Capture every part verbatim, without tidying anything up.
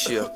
вообще.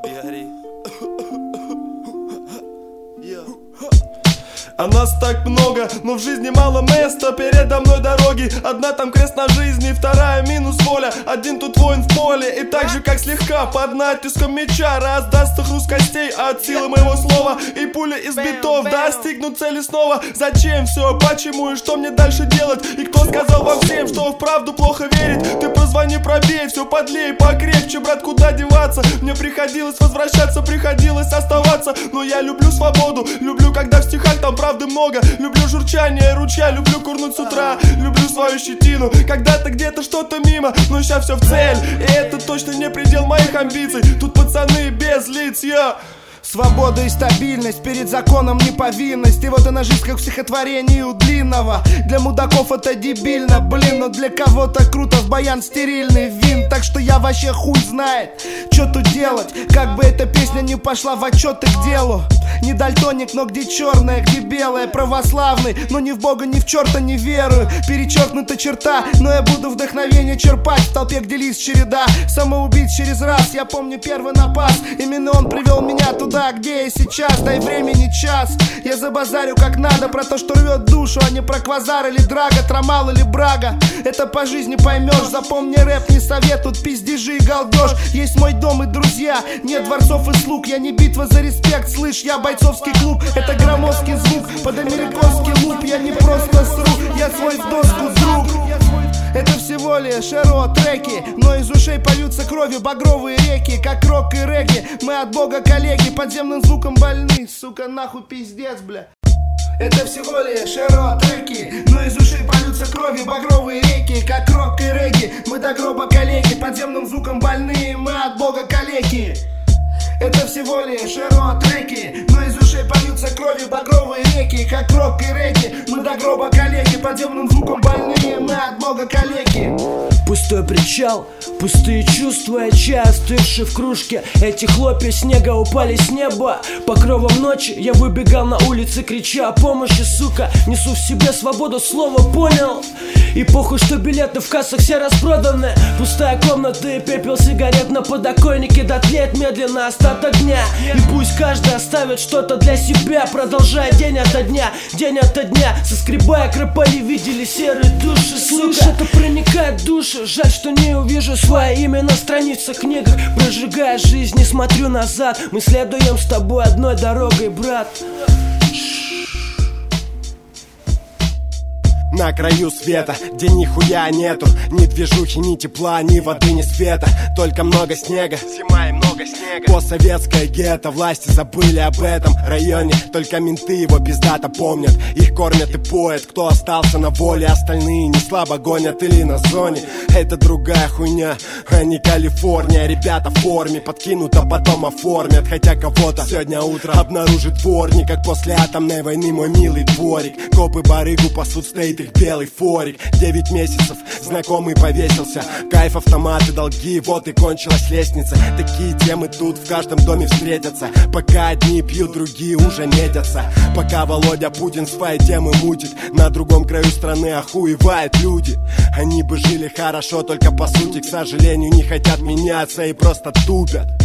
А нас так много, но в жизни мало места. Передо мной дороги, одна там крест на жизни, вторая минус воля. Один тут воин в поле, и так же как слегка под натиском меча раздастся хруст костей от силы моего слова. И пули из битов достигнут цели снова. Зачем все, почему и что мне дальше делать? И кто сказал вам всем, что в правду плохо верить? Ты позвони, пробей, все подлей, покрепче, брат, куда деваться? Мне приходилось возвращаться, приходилось оставаться. Но я люблю свободу, люблю, когда в стихах там правды много. Люблю журчание ручья, люблю курнуть с утра. Люблю свою щетину, когда-то где-то что-то мимо, но сейчас все в цель. И это точно не предел моих амбиций. Тут пацаны без лиц, я... Свобода и стабильность, перед законом неповинность. И вот она жизнь, как в стихотворении у Длинного. Для мудаков это дебильно, блин, но для кого-то круто. В баян стерильный вин, так что я вообще хуй знает, что тут делать. Как бы эта песня не пошла в отчет и к делу. Не дальтоник, но где черное, где белое. Православный, но ни в Бога, ни в черта не верую. Перечеркнута черта, но я буду вдохновение черпать. В толпе, где лист череда самоубийц через раз. Я помню первый напас, именно он привел меня туда, где я сейчас, дай времени час. Я забазарю как надо про то, что рвет душу, а не про квазар или драга, трамал или брага. Это по жизни поймешь, запомни, рэп не совет, тут пиздежи и галдеж. Есть мой дом и друзья, нет дворцов и слуг. Я не битва за респект, слышь, я бойцовский клуб. Это громоздкий звук под американский луп. Я не просто сру, я свой в доску друг. Это всего лишь эро-треки, но из ушей польются кровью багровые реки. Как рок и регги, мы от бога коллеги. Подземным звуком больны, сука, нахуй пиздец, бля. Это всего лишь эро-треки, но из ушей польются кровью багровые реки. Как рок и регги, мы до гроба коллеги. Подземным звуком больны, мы от бога коллеги. Это всего лишь эро-треки, но из ушей польются кровью багровые реки. Как рок и регги, мы до гроба коллеги. Подземным звуком больные, мы от бога коллеги. Пустой причал, пустые чувства, чай остывший в кружке. Эти хлопья снега упали с неба. Покровом ночи я выбегал на улицы, крича о помощи, сука. Несу в себе свободу, слово понял. И похуй, что билеты в кассах все распроданы. Пустая комната и пепел сигарет на подоконнике. Дотлеет медленно остаток дня. И пусть каждый оставит что-то для себя, продолжая день ото дня, день ото дня. Соскребая кропали, видели серые души, слышь, это проникает в душу. Жаль, что не увижу свое имя на страницах книгах. Прожигая жизнь, не смотрю назад. Мы следуем с тобой одной дорогой, брат. На краю света, где нихуя нету. Ни движухи, ни тепла, ни воды, ни света. Только много снега, зима и много снега. Постсоветское гетто, власти забыли об этом районе. Только менты его пиздато помнят. Их кормят и поят, кто остался на воле. Остальные не слабо гонят или на зоне. Это другая хуйня, а не Калифорния. Ребята в форме, подкинут, а потом оформят. Хотя кого-то сегодня утром обнаружит дворник. Как после атомной войны мой милый дворик. Копы барыгу пасут, стоит их белый форик. Девять месяцев, знакомый повесился. Кайф, автоматы, долги, вот и кончилась лестница. Такие темы тут в каждом доме встретятся. Пока одни пьют, другие уже метятся. Пока Володя Путин свои темы мутит, на другом краю страны охуевают люди. Они бы жили хорошо, только по сути, к сожалению, не хотят меняться и просто тупят.